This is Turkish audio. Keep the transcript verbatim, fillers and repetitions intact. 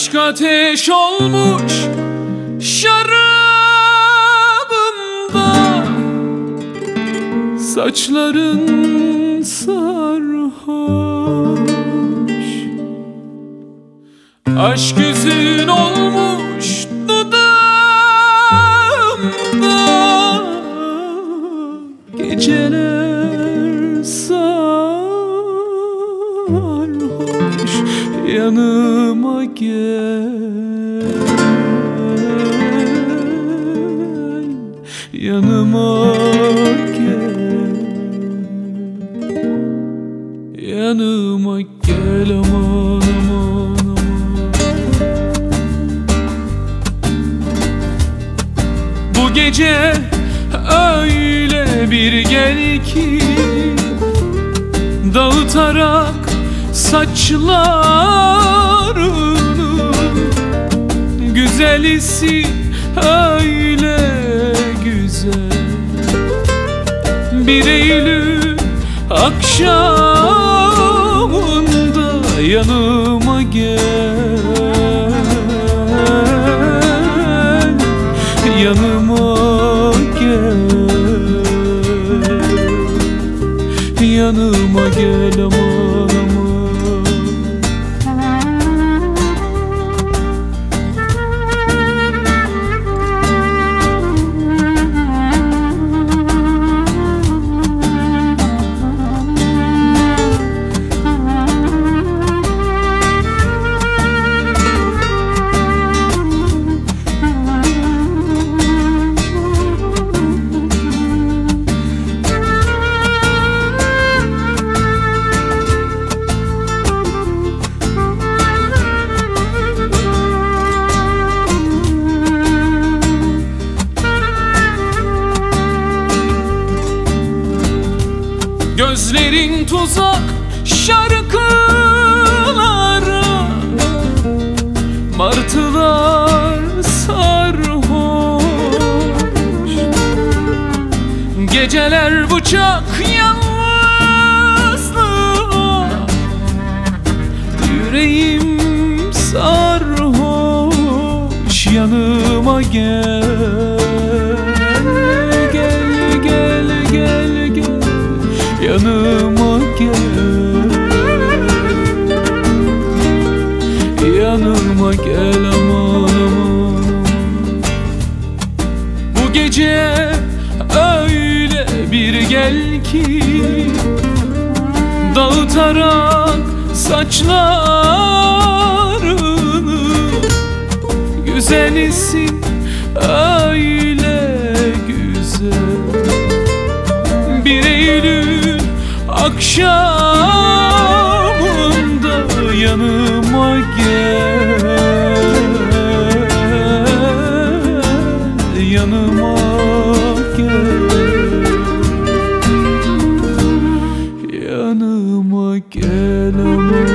Aşk ateş olmuş şarabımda, saçların sarhoş. Aşk yüzün olmuş dudağımda, geceler sarhoş. Yanıma gel, yanıma gel, yanıma gel, aman aman aman. Bu gece öyle bir gel ki, dağıtarak saçlarını, güzelisi öyle güzel. Bir Eylül akşamında yanıma gel, yanıma gel, yanıma gel aman aman. Gözlerin tuzak şarkılara, martılar sarhoş. Geceler bıçak yalnızlığa, yüreğim sarhoş. Yanıma gel, gel gel gel gel, yanıma gel, yanıma gel aman aman. Bu gece öyle bir gel ki, dağıtarak saçlarını, güzelisin öyle güzel. Bir Eylül akşamında yanıma gel, yanıma gel, yanıma gel aman.